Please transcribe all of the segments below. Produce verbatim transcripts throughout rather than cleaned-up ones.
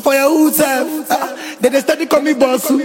for your own self. They they study call me boss. Cho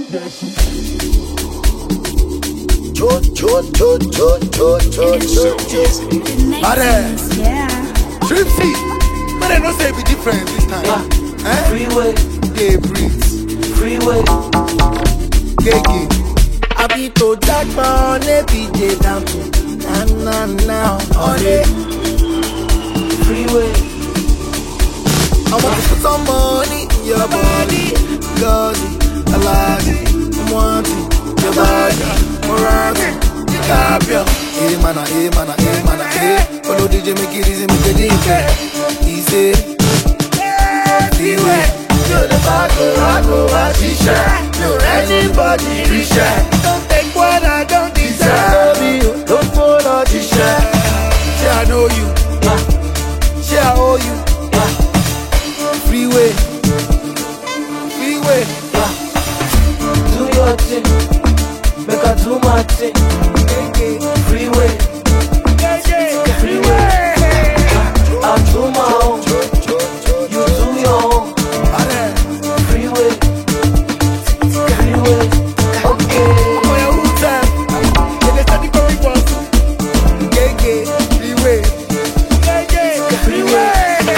cho cho cho cho cho cho. Are Yeah. Tripsy, but I don't say be different this time. Yeah. Eh? Freeway, Gay breeze, freeway. gay gay. I be to jack on a P J down to na na na on it. Freeway. I want to put some money in your body, cause I like it. I'm wanting your body, Morocco, DiCaprio. Hey man, hey man, hey man, hey. Follow D J, make it easy, make it easy. Easy. Freeway. You're the back, I go, I see shine. You're anybody, shine. Don't take what I don't deserve. Don't follow the shine. Say I know you, say I owe you. Freeway, Freeway, do your thing, make I do my thing. Freeway, freeway, I do my own, you do your own. Freeway, freeway, okay. for your own self. They they study call me boss. Gay gay, freeway, gay gay, freeway.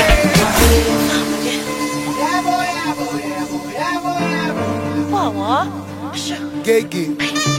What, what? Gay gay.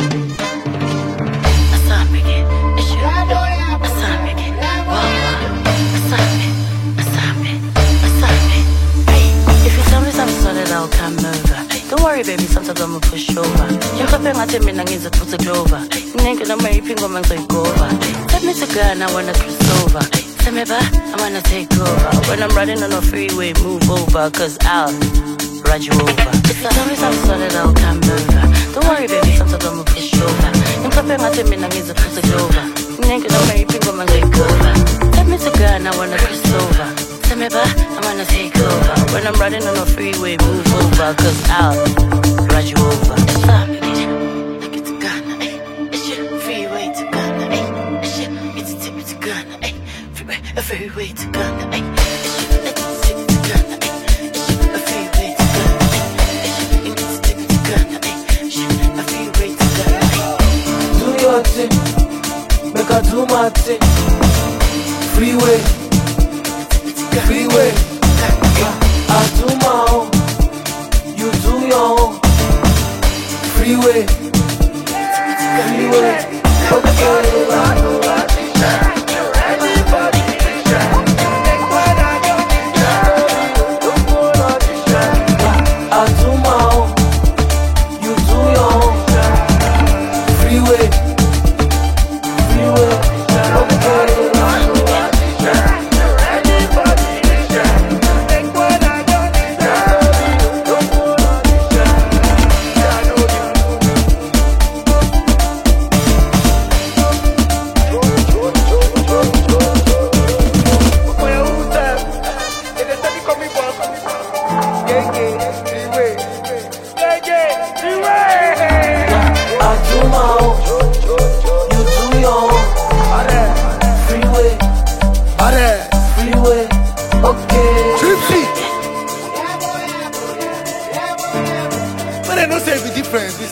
I'll come over. Don't worry, baby, sometimes I'ma push over. You can pay my ten minutes to put it over. Nigga, I'm a pingo man, so go over. Tell me to go and I wanna cross over. Tell me back, I wanna take over. When I'm riding on a freeway, move over, cause I'll ride you over. If you tell me something solid, I'll come over. Don't worry, baby, sometimes I'ma push over. You can pay my ten minutes to put it over. Nigga, I'm a pingo man, so go over. Tell me to go and I wanna cross over. Tell me back, I wanna take over. When I'm riding on a freeway, move over, cause I'll ride you over. It's up, like it's a gun, eh? It's your freeway to gun, eh? It's your, it's a tip to gun, eh? Freeway, a freeway to gun, eh? It's your, it's a tip to gun, eh? It's your, a freeway to gun, eh? It's your, it's a tip to gun, eh? It's your, a freeway to gun, eh? Do your thing, make I do my thing. Freeway, freeway. I do my own, you do your own. Freeway, freeway. Okay. I do my own, you do your own. Freeway, freeway. Okay. But I don't say be different this